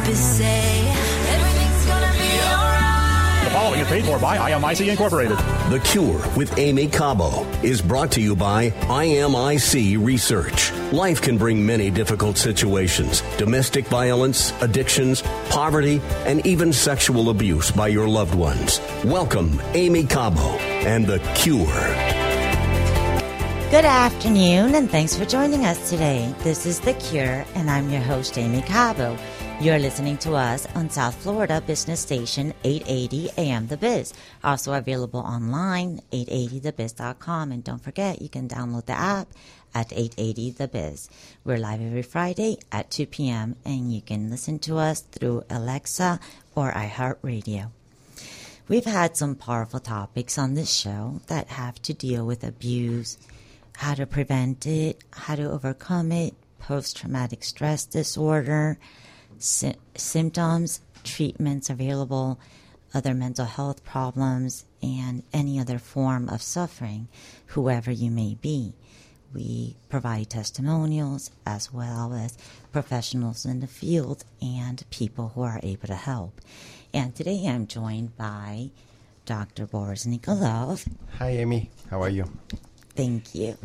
therapists say everything's gonna be alright. The following is paid for by IMIC Incorporated. The Cure with Amy Cabo is brought to you by IMIC Research. Life can bring many difficult situations: domestic violence, addictions, poverty, and even sexual abuse by your loved ones. Welcome, Amy Cabo and The Cure. Good afternoon, and thanks for joining us today. This is The Cure, and I'm your host, Amy Cabo. You're listening to us on South Florida Business Station 880 AM The Biz. Also available online, 880thebiz.com. And don't forget, you can download the app at 880 The Biz. We're live every Friday at 2 p.m., and you can listen to us through Alexa or iHeartRadio. We've had some powerful topics on this show that have to deal with abuse, how to prevent it, how to overcome it, post-traumatic stress disorder, symptoms, treatments available, other mental health problems, and any other form of suffering, whoever you may be. We provide testimonials as well as professionals in the field and people who are able to help. And today I'm joined by Dr. Boris Nikolov. Hi, Amy. How are you? Thank you.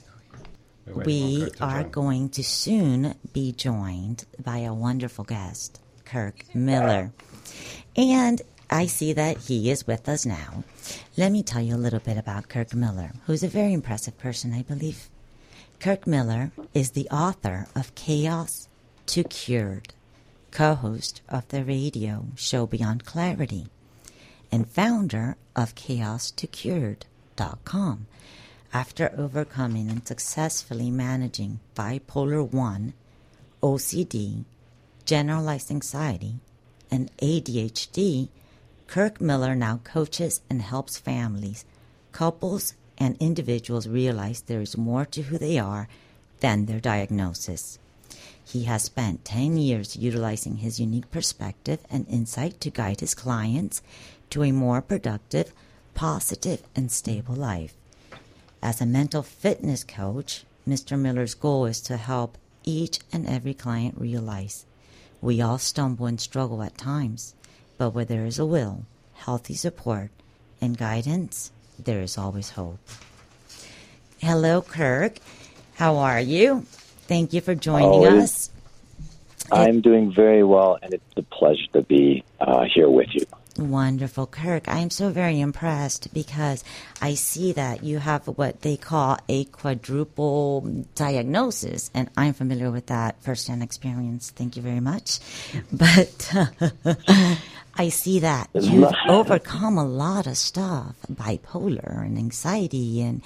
We are going to soon be joined by a wonderful guest, Kirk Miller. And I see that he is with us now. Let me tell you a little bit about Kirk Miller, who's a very impressive person, I believe. Kirk Miller is the author of Chaos to Cured, co-host of the radio show Beyond Clarity, and founder of ChaosToCured.com. After overcoming and successfully managing bipolar 1, OCD, generalized anxiety, and ADHD, Kirk Miller now coaches and helps families, couples, and individuals realize there is more to who they are than their diagnosis. He has spent 10 years utilizing his unique perspective and insight to guide his clients to a more productive, positive, and stable life. As a mental fitness coach, Mr. Miller's goal is to help each and every client realize we all stumble and struggle at times, but where there is a will, healthy support, and guidance, there is always hope. Hello, Kirk. How are you? Thank you for joining us. I'm doing very well, and it's a pleasure to be here with you. Wonderful, Kirk. I'm so very impressed because I see that you have what they call a quadruple diagnosis, and I'm familiar with that firsthand experience. Thank you very much. But I see that you've overcome a lot of stuff, bipolar and anxiety, and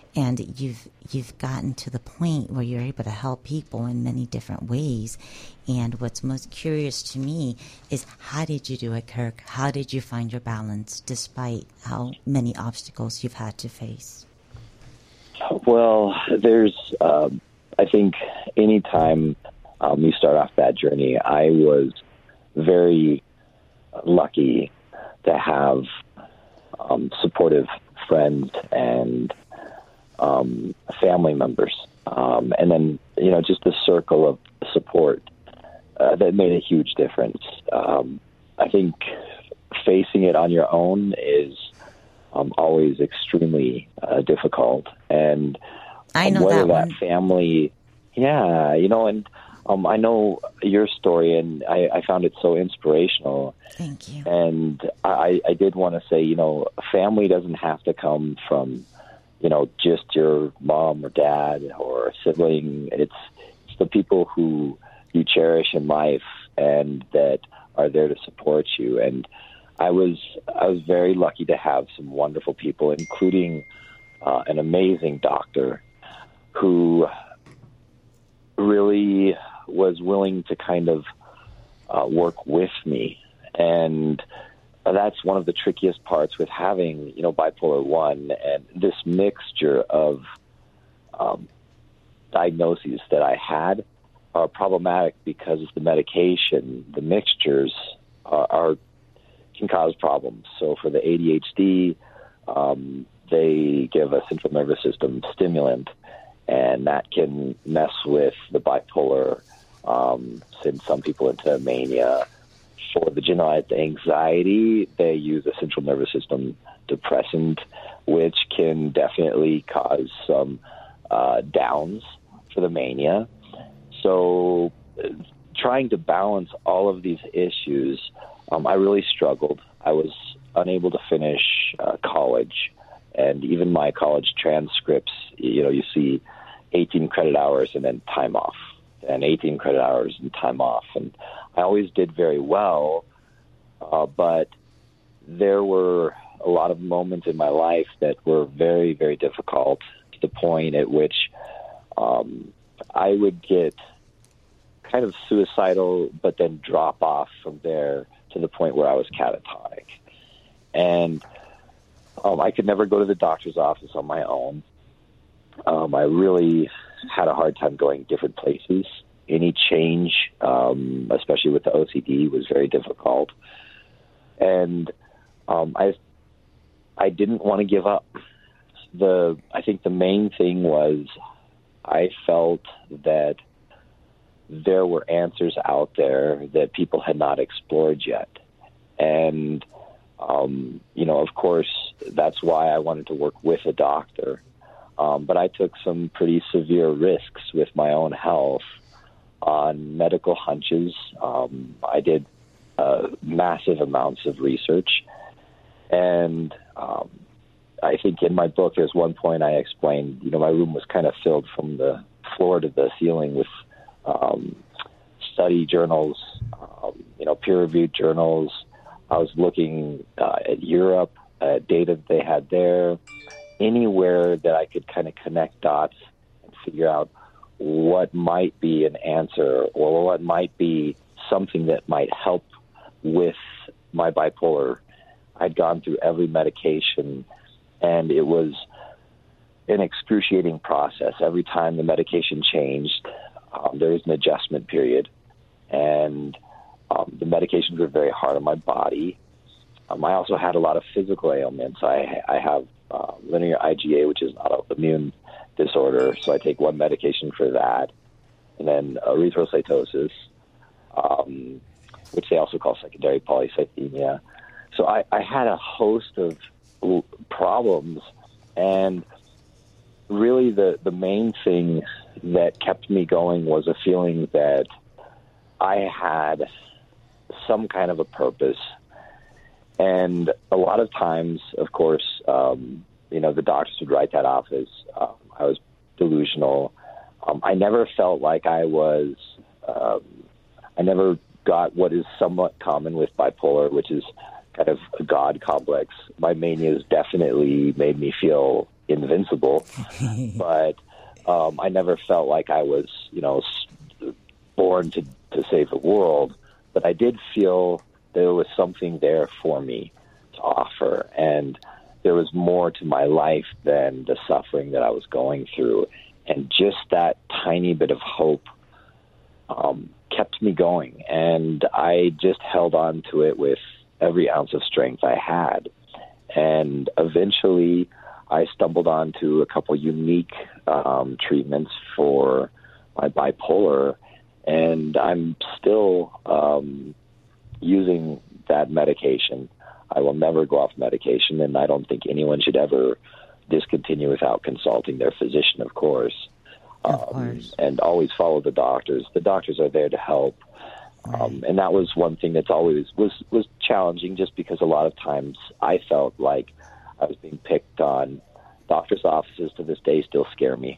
you've gotten to the point where you're able to help people in many different ways. And what's most curious to me is, how did you do it, Kirk? How did you find your balance despite how many obstacles you've had to face? Well, there's, I think anytime you start off that journey, I was very lucky to have supportive friends and family members, and then, just a circle of support that made a huge difference. I think facing it on your own is always extremely difficult, and I know whether that family, and I know your story, and I found it so inspirational. Thank you. And I did want to say, family doesn't have to come from just your mom or dad or a sibling. It's the people who you cherish in life and that are there to support you. And I was very lucky to have some wonderful people, including an amazing doctor who really was willing to kind of work with me. And that's one of the trickiest parts with having, bipolar 1 and this mixture of diagnoses that I had are problematic because of the medication. The mixtures can cause problems. So for the ADHD, they give a central nervous system stimulant, and that can mess with the bipolar send some people into mania. For the generalized anxiety, they use a central nervous system depressant, which can definitely cause some downs for the mania. So trying to balance all of these issues, I really struggled. I was unable to finish college, and even my college transcripts, you see 18 credit hours and then time off, and 18 credit hours and time off. And I always did very well, but there were a lot of moments in my life that were very, very difficult, to the point at which I would get kind of suicidal, but then drop off from there to the point where I was catatonic. And I could never go to the doctor's office on my own. I really had a hard time going different places. Any change, especially with the OCD, was very difficult. And I didn't want to give up. I think the main thing was I felt that there were answers out there that people had not explored yet. And, of course, that's why I wanted to work with a doctor. But I took some pretty severe risks with my own health on medical hunches. I did massive amounts of research. And I think in my book, there's one point I explained, my room was kind of filled from the floor to the ceiling with study journals, peer-reviewed journals. I was looking at Europe, data that they had there, anywhere that I could kind of connect dots and figure out what might be an answer or what might be something that might help with my bipolar. I'd gone through every medication, and it was an excruciating process. Every time the medication changed, there was an adjustment period, and the medications were very hard on my body. I also had a lot of physical ailments. I have linear IgA, which is an autoimmune disorder, so I take one medication for that, and then erythrocytosis, which they also call secondary polycythemia. So I had a host of problems, and really the main thing that kept me going was a feeling that I had some kind of a purpose. And a lot of times, of course, the doctors would write that off as I was delusional. I never felt like I was, I never got what is somewhat common with bipolar, which is kind of a God complex. My manias definitely made me feel invincible, but I never felt like I was, born to save the world. But I did feel there was something there for me to offer, and there was more to my life than the suffering that I was going through. And just that tiny bit of hope kept me going, and I just held on to it with every ounce of strength I had. And eventually I stumbled onto a couple unique treatments for my bipolar, and I'm still using that medication. I will never go off medication, and I don't think anyone should ever discontinue without consulting their physician, of course. And always follow the doctors. The doctors are there to help. And that was one thing that's always was challenging, just because a lot of times I felt like I was being picked on. Doctors' offices to this day still scare me.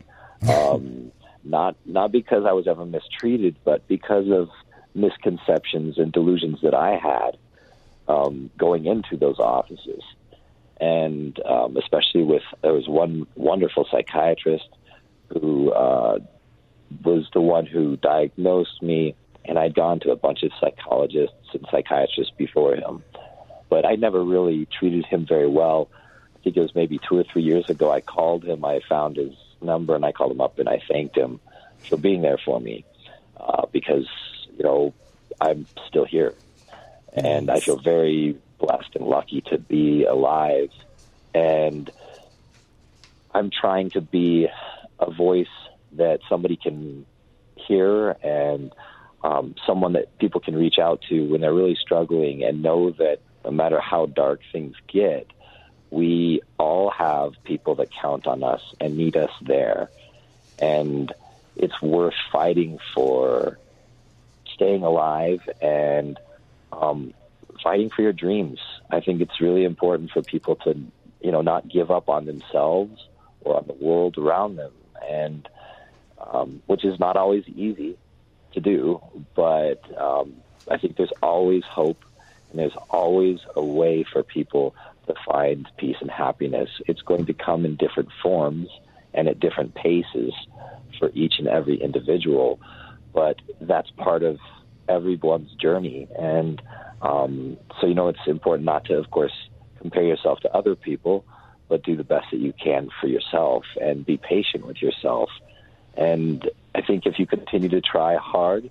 Not because I was ever mistreated, but because of misconceptions and delusions that I had going into those offices. And especially there was one wonderful psychiatrist who was the one who diagnosed me, and I'd gone to a bunch of psychologists and psychiatrists before him, but I never really treated him very well. I think it was maybe 2 or 3 years ago, I called him, I found his number, and I called him up, and I thanked him for being there for me, because, I'm still here. And I feel very blessed and lucky to be alive. And I'm trying to be a voice that somebody can hear, and someone that people can reach out to when they're really struggling, and know that no matter how dark things get, we all have people that count on us and need us there. And it's worth fighting for staying alive and fighting for your dreams. I think it's really important for people to, not give up on themselves or on the world around them, and which is not always easy to do, but I think there's always hope, and there's always a way for people to find peace and happiness. It's going to come in different forms and at different paces for each and every individual, but that's part of everyone's journey. And so, it's important not to, of course, compare yourself to other people, but do the best that you can for yourself and be patient with yourself. And I think if you continue to try hard,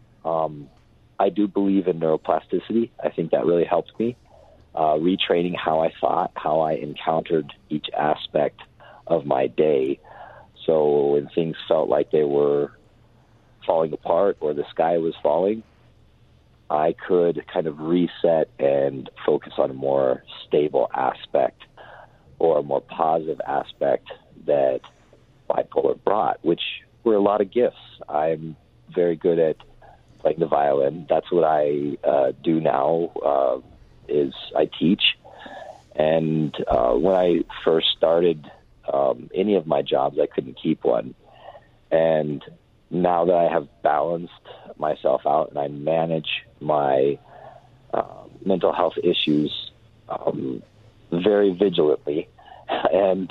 I do believe in neuroplasticity. I think that really helped me. Retraining how I thought, how I encountered each aspect of my day. So when things felt like they were falling apart or the sky was falling, I could kind of reset and focus on a more stable aspect or a more positive aspect that bipolar brought, which were a lot of gifts. I'm very good at playing the violin. That's what I do now, is I teach. And when I first started any of my jobs, I couldn't keep one. And now that I have balanced myself out and I manage my mental health issues very vigilantly, and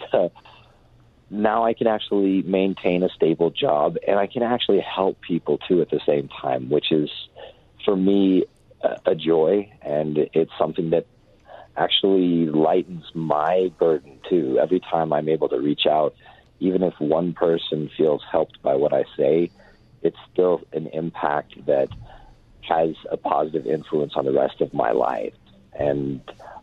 now I can actually maintain a stable job, and I can actually help people too at the same time, which is for me a joy, and it's something that actually lightens my burden too. Every time I'm able to reach out, even if one person feels helped by what I say, it's still an impact that has a positive influence on the rest of my life. And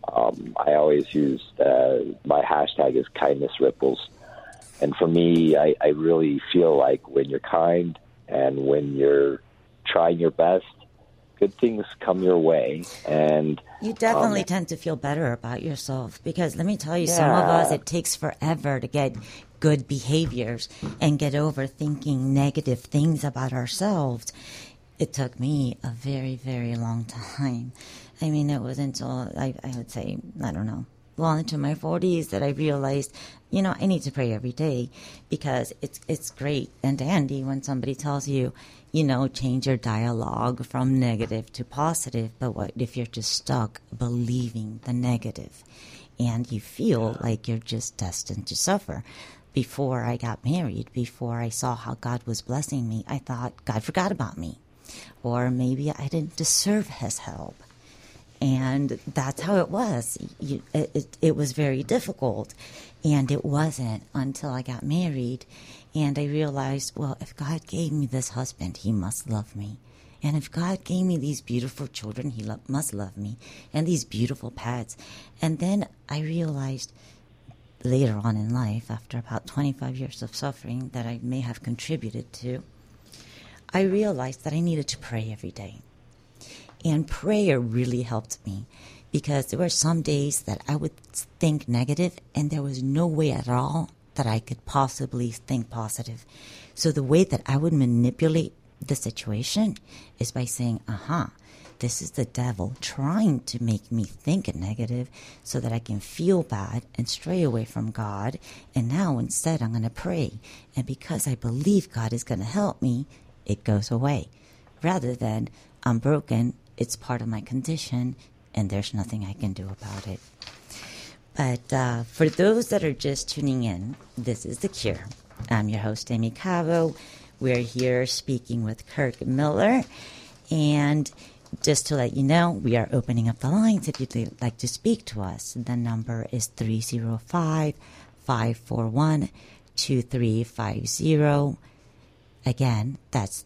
I always use my hashtag is kindness ripples. And for me, I really feel like when you're kind and when you're trying your best, good things come your way. And you definitely tend to feel better about yourself, because let me tell you, some of us, it takes forever to get good behaviors and get over thinking negative things about ourselves. It took me a very, very long time. I mean, it was until I would say, I don't know, well into my 40s that I realized, I need to pray every day, because it's great and dandy when somebody tells you, change your dialogue from negative to positive. But what if you're just stuck believing the negative and you feel like you're just destined to suffer? Before I got married, before I saw how God was blessing me, I thought God forgot about me, or maybe I didn't deserve his help. And that's how it was. It was very difficult. And it wasn't until I got married and I realized, well, if God gave me this husband, he must love me. And if God gave me these beautiful children, he must love me. And these beautiful pets. And then I realized later on in life, after about 25 years of suffering that I may have contributed to, I realized that I needed to pray every day. And prayer really helped me, because there were some days that I would think negative and there was no way at all that I could possibly think positive. So the way that I would manipulate the situation is by saying, this is the devil trying to make me think negative so that I can feel bad and stray away from God. And now instead I'm going to pray. And because I believe God is going to help me, it goes away. Rather than, I'm broken, it's part of my condition, and there's nothing I can do about it. But for those that are just tuning in, this is The Cure. I'm your host, Amy Cabo. We're here speaking with Kirk Miller. And just to let you know, we are opening up the lines if you'd like to speak to us. The number is 305-541-2350. Again, that's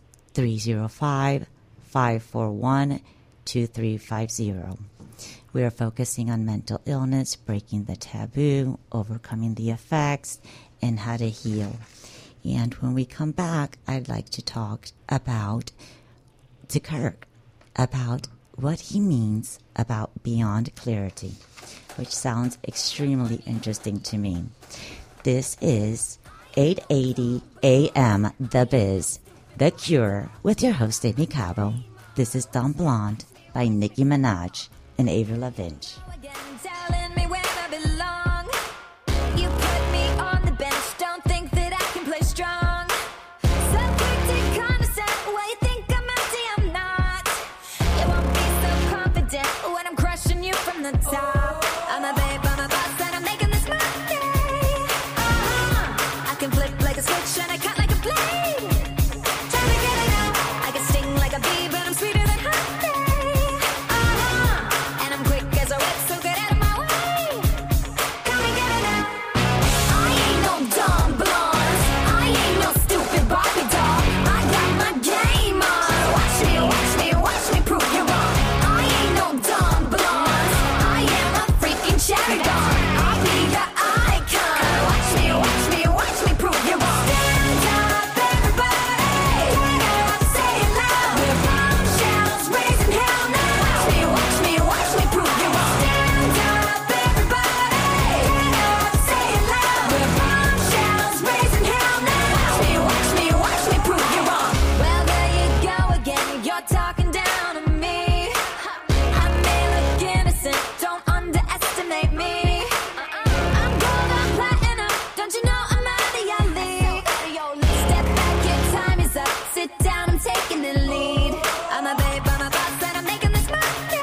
305-541-2350. We are focusing on mental illness, breaking the taboo, overcoming the effects, and how to heal. And when we come back, I'd like to talk about to Kirk about what he means about Beyond Clarity, which sounds extremely interesting to me. This is 880 AM The Biz, The Cure, with your host, Amy Cabo. This is Dumb Blonde by Nicki Minaj and Avril Lavigne. Again, telling me where I belong. You put me on the bench, don't think that I can play strong. So quick to condescend, well, you think I'm empty, I'm not. You won't be so confident when I'm crushing you from the top. I'm a babe, I'm a boss, and I'm making this money. I can flip like a switch and I cut like a blade. Try to get it out, I can sting like a bee, but I'm sweeter than honey. And I'm quick as a whip, so get out of my way. Come and get it out. I ain't no dumb blonde, I ain't no stupid Barbie doll. I got my game on. Watch me, watch me, watch me prove you wrong. I ain't no dumb blonde, I am a freaking cherry bomb. I'll be your icon. Watch me, watch me, watch me prove you wrong. Stand up, everybody. Get up, say it loud. We're bombshells raising hell now. Watch me, watch me, watch me prove you wrong. Stand up, everybody. Get up, say it loud. We're bombshells raising hell now. Watch me, watch me, watch me prove you wrong. Well, there you go again. You're talking down to me. I may look innocent, don't underestimate me. I'm gold, I'm platinum, don't you know I'm out of your league? Step back, your time is up. Sit down, I'm taking the lead. I'm a babe, I'm a boss, and I'm making this money.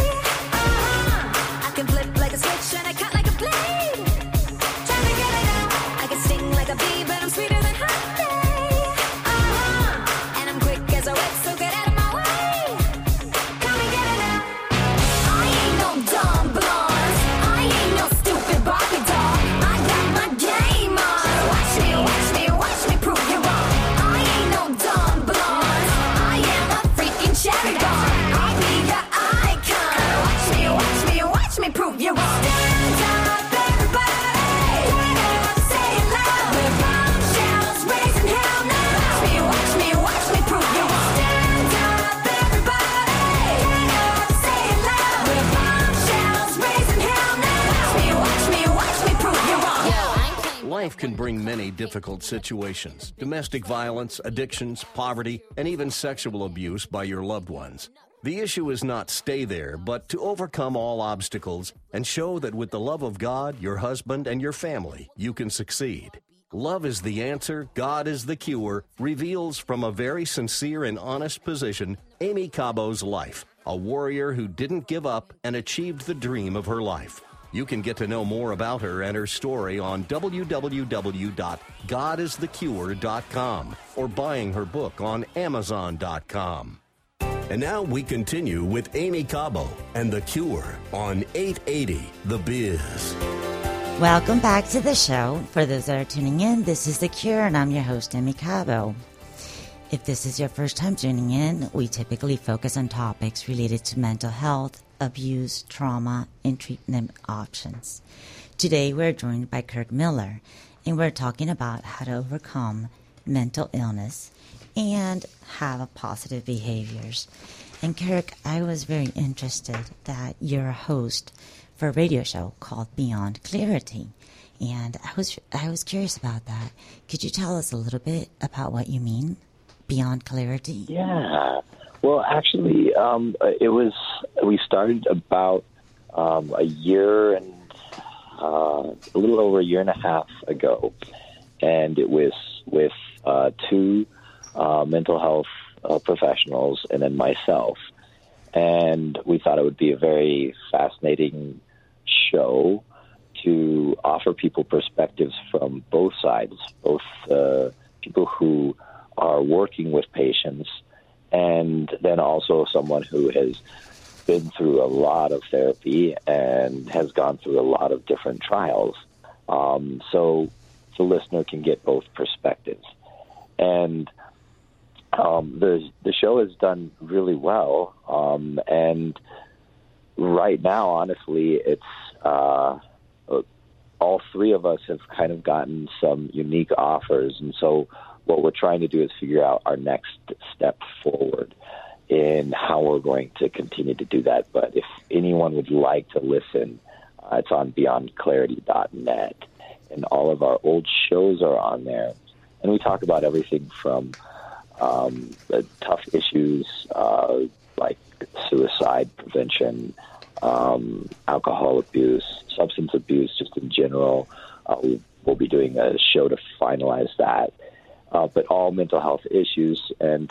I can flip like a switch and I cut like a blade. Try to get it out, I can sting like a bee, but I'm sweeter than honey. And I'm quick as a whip, so get out of my way. Come and get it out. I ain't no dumb blonde, I ain't no stupid Barbie doll. I got my game on. Watch me, watch me, watch me prove you wrong. I ain't no dumb blonde, I am a freaking cherry bomb. I'll be your icon. Watch me, watch me, watch me prove you wrong. Stand up, everybody. Get up, say it loud. We're bombshells raising hell now. Watch me, watch me prove you wrong. Stand up, everybody. Get up, say it loud. We're bombshells raising hell now. Watch me, watch me prove you wrong. Life can bring many difficult situations: domestic violence, addictions, poverty, and even sexual abuse by your loved ones. The issue is not stay there, but to overcome all obstacles and show that with the love of God, your husband, and your family, you can succeed. Love is the answer, God is the cure, reveals from a very sincere and honest position Amy Cabo's life, a warrior who didn't give up and achieved the dream of her life. You can get to know more about her and her story on www.godisthecure.com or buying her book on Amazon.com. And now we continue with Amy Cabo and The Cure on 880 The Biz. Welcome back to the show. For those that are tuning in, this is The Cure, and I'm your host, Amy Cabo. If this is your first time tuning in, we typically focus on topics related to mental health, abuse, trauma, and treatment options. Today, we're joined by Kirk Miller, and we're talking about how to overcome mental illness and have positive behaviors. And Kirk, I was very interested that you're a host for a radio show called Beyond Clarity, and I was curious about that. Could you tell us a little bit about what you mean, Beyond Clarity? Yeah. Well, actually, we started about a year and a little over a year and a half ago, and it was with two mental health professionals and then myself. And we thought it would be a very fascinating show to offer people perspectives from both sides, both people who are working with patients and then also someone who has been through a lot of therapy and has gone through a lot of different trials. So the listener can get both perspectives. And the show has done really well. And right now, honestly, it's all three of us have kind of gotten some unique offers. And so what we're trying to do is figure out our next step forward. in how we're going to continue to do that. But if anyone would like to listen, it's on beyondclarity.net, and all of our old shows are on there. And we talk about everything from the tough issues like suicide prevention, alcohol abuse, substance abuse, just in general. We'll be doing a show to finalize that. But all mental health issues, and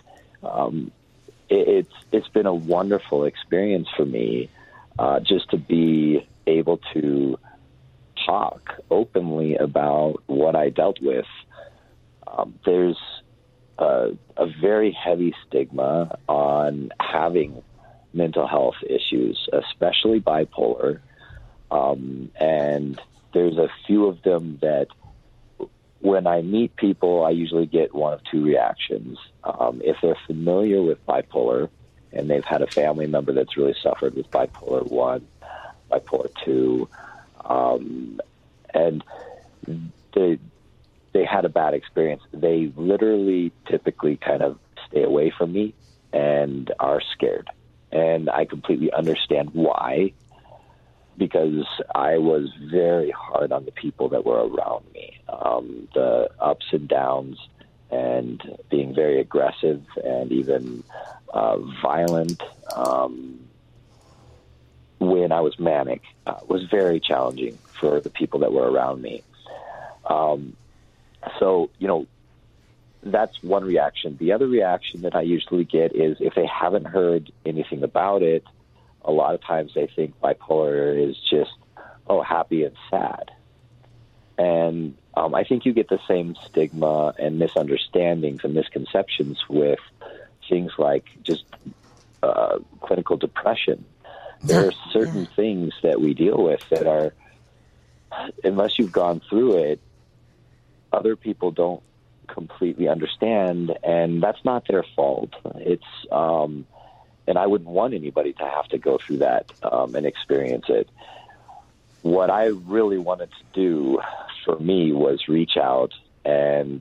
it's been a wonderful experience for me just to be able to talk openly about what I dealt with. There's a very heavy stigma on having mental health issues, especially bipolar, and there's a few of them that when I meet people, I usually get one of two reactions. If they're familiar with bipolar and they've had a family member that's really suffered with bipolar 1, bipolar 2, and they had a bad experience, they literally typically kind of stay away from me and are scared. And I completely understand why, because I was very hard on the people that were around me. The ups and downs and being very aggressive and even violent when I was manic was very challenging for the people that were around me. So, that's one reaction. The other reaction that I usually get is if they haven't heard anything about it, a lot of times they think bipolar is just, happy and sad. And I think you get the same stigma and misunderstandings and misconceptions with things like just clinical depression. There are certain things that we deal with that are, unless you've gone through it, other people don't completely understand, and that's not their fault. It's and I wouldn't want anybody to have to go through that and experience it. What I really wanted to do for me was reach out and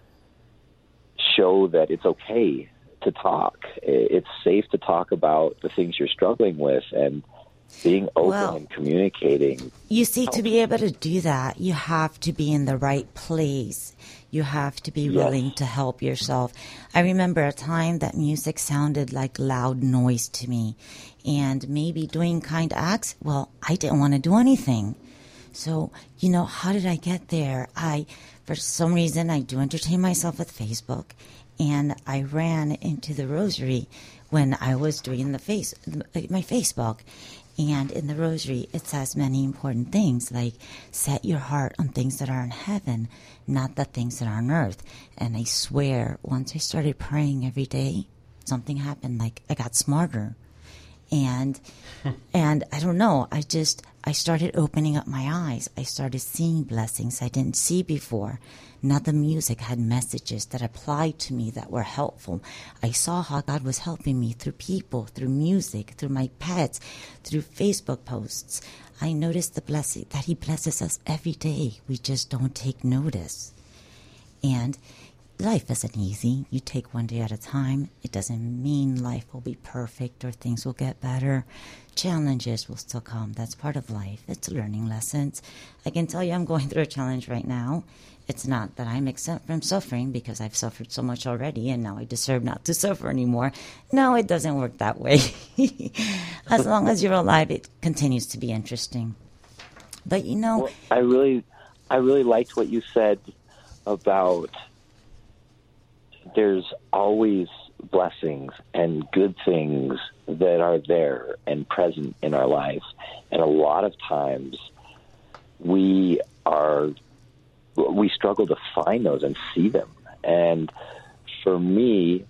show that it's okay to talk. It's safe to talk about the things you're struggling with, and being open and communicating. You see, to be able to do that, you have to be in the right place. You have to be willing to help yourself. I remember a time that music sounded like loud noise to me, and maybe doing kind acts, I didn't want to do anything. So, how did I get there? For some reason, I do entertain myself with Facebook, and I ran into the rosary when I was doing my Facebook. And in the rosary, it says many important things, like set your heart on things that are in heaven, not the things that are on earth. And I swear, once I started praying every day, something happened. Like I got smarter. And I don't know, I started opening up my eyes. I started seeing blessings I didn't see before. Now the music had messages that applied to me that were helpful. I saw how God was helping me through people, through music, through my pets, through Facebook posts. I noticed the blessing that He blesses us every day. We just don't take notice. And life isn't easy. You take one day at a time. It doesn't mean life will be perfect or things will get better. Challenges will still come. That's part of life. It's learning lessons. I can tell you I'm going through a challenge right now. It's not that I'm exempt from suffering because I've suffered so much already and now I deserve not to suffer anymore. No, it doesn't work that way. As long as you're alive, it continues to be interesting. But I really liked what you said about there's always blessings and good things that are there and present in our life. And a lot of times we struggle to find those and see them. And for me,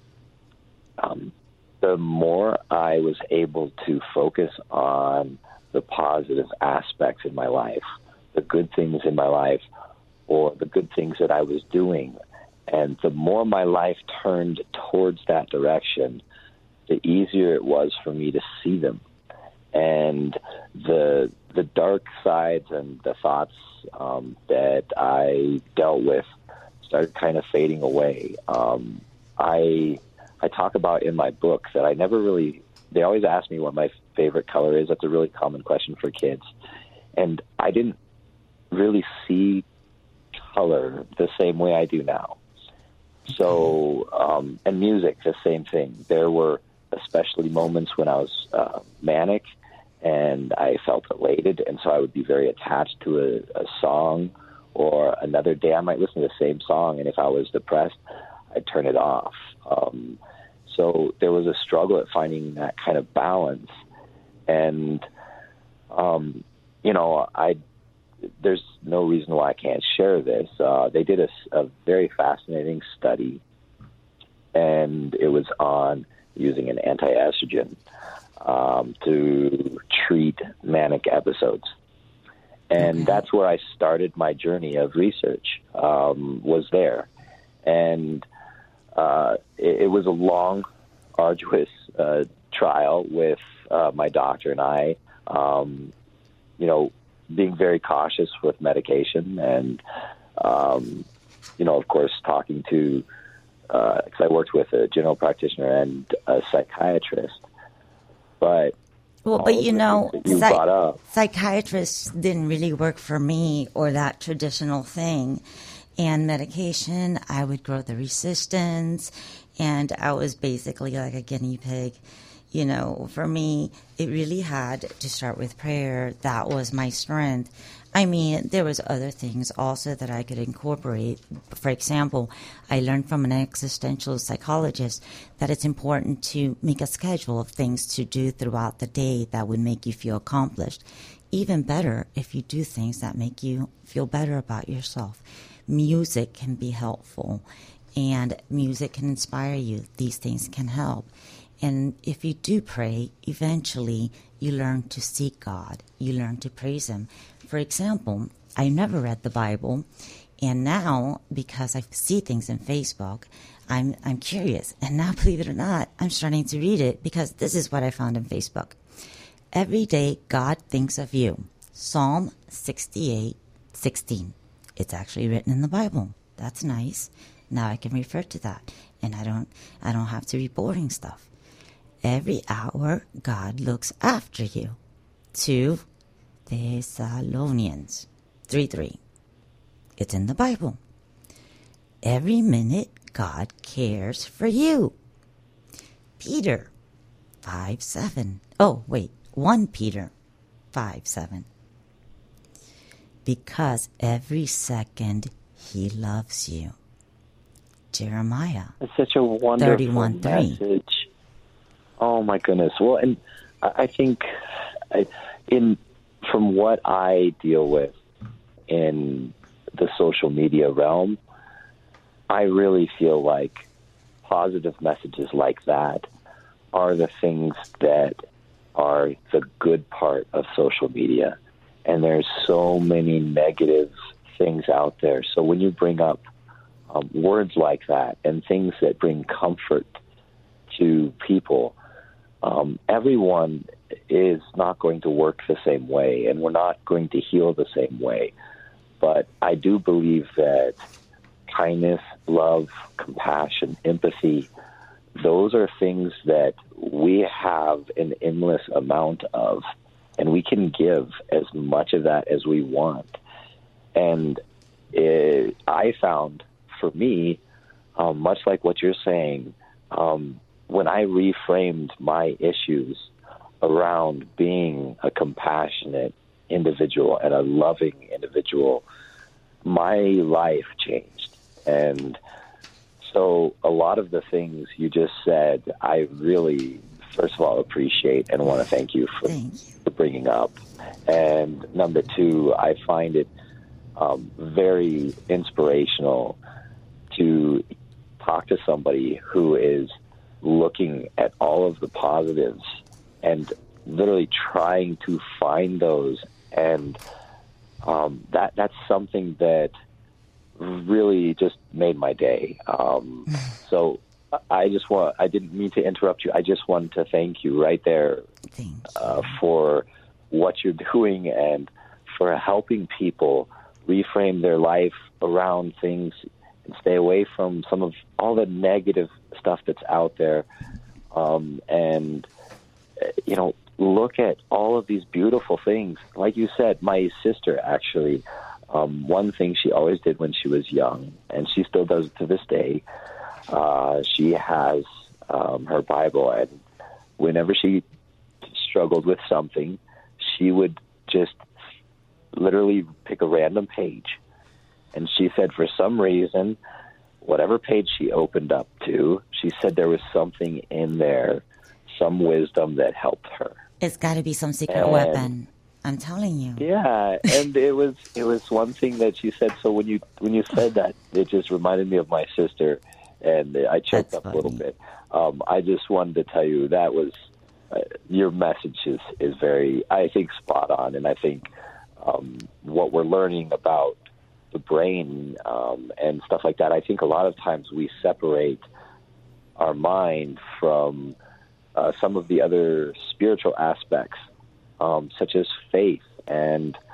the more I was able to focus on the positive aspects in my life, the good things in my life, or the good things that I was doing, and the more my life turned towards that direction, the easier it was for me to see them. And the dark sides and the thoughts that I dealt with started kind of fading away. I I talk about in my book that I never really, they always ask me what my favorite color is. That's a really common question for kids. And I didn't really see color the same way I do now. So, and music, the same thing. There were especially moments when I was manic and I felt elated, and so I would be very attached to a song, or another day I might listen to the same song, and if I was depressed, I'd turn it off. So there was a struggle at finding that kind of balance. And, you know, there's no reason why I can't share this. They did a very fascinating study, and it was on using an anti-estrogen to treat manic episodes. And that's where I started my journey of research, was there. And it was a long, arduous trial with my doctor and I, you know, being very cautious with medication and, you know, of course, talking to, because I worked with a general practitioner and a psychiatrist. But you know, you brought up, psychiatrists didn't really work for me, or that traditional thing. And medication, I would grow the resistance, and I was basically like a guinea pig. You know, for me, it really had to start with prayer. That was my strength. I mean, there was other things also that I could incorporate. For example, I learned from an existential psychologist that it's important to make a schedule of things to do throughout the day that would make you feel accomplished. Even better if you do things that make you feel better about yourself. Music can be helpful, and music can inspire you. These things can help. And if you do pray, eventually you learn to seek God. You learn to praise Him. For example, I never read the Bible, and now, because I see things in Facebook, I'm curious. And now, believe it or not, I'm starting to read it, because this is what I found on Facebook. Every day God thinks of you. Psalm 68:16. It's actually written in the Bible. That's nice. Now I can refer to that, and I don't have to be boring stuff. Every hour God looks after you. 2 Thessalonians 3:3. It's in the Bible. Every minute God cares for you. Peter 5:7. Oh, wait, 1 Peter 5:7. Because every second He loves you. Jeremiah. It's such a wonderful 31:3. message. Oh my goodness. Well, and I think from what I deal with in the social media realm, I really feel like positive messages like that are the things that are the good part of social media. And there's so many negative things out there. So when you bring up words like that and things that bring comfort to people, everyone is not going to work the same way, and we're not going to heal the same way. But I do believe that kindness, love, compassion, empathy, those are things that we have an endless amount of, and we can give as much of that as we want. And I found, for me, much like what you're saying, when I reframed my issues around being a compassionate individual and a loving individual, my life changed. And so a lot of the things you just said, I really, first of all, appreciate and want to thank you for bringing up. And number two, I find it very inspirational to talk to somebody who is looking at all of the positives and literally trying to find those. And that's something that really just made my day. So I didn't mean to interrupt you. I just wanted to thank you right there for what you're doing and for helping people reframe their life around things and stay away from some of all the negative stuff that's out there. And, you know, look at all of these beautiful things. Like you said, my sister actually, one thing she always did when she was young, and she still does it to this day, she has her Bible, and whenever she struggled with something, she would just literally pick a random page. And she said for some reason, whatever page she opened up to, she said there was something in there, some wisdom that helped her. It's got to be some secret weapon. I'm telling you. Yeah, and it was one thing that she said. So when you said that, it just reminded me of my sister, and I choked up a little bit. I just wanted to tell you that was your message is very, I think, spot on, and I think what we're learning about the brain and stuff like that, I think a lot of times we separate our mind from some of the other spiritual aspects, such as faith and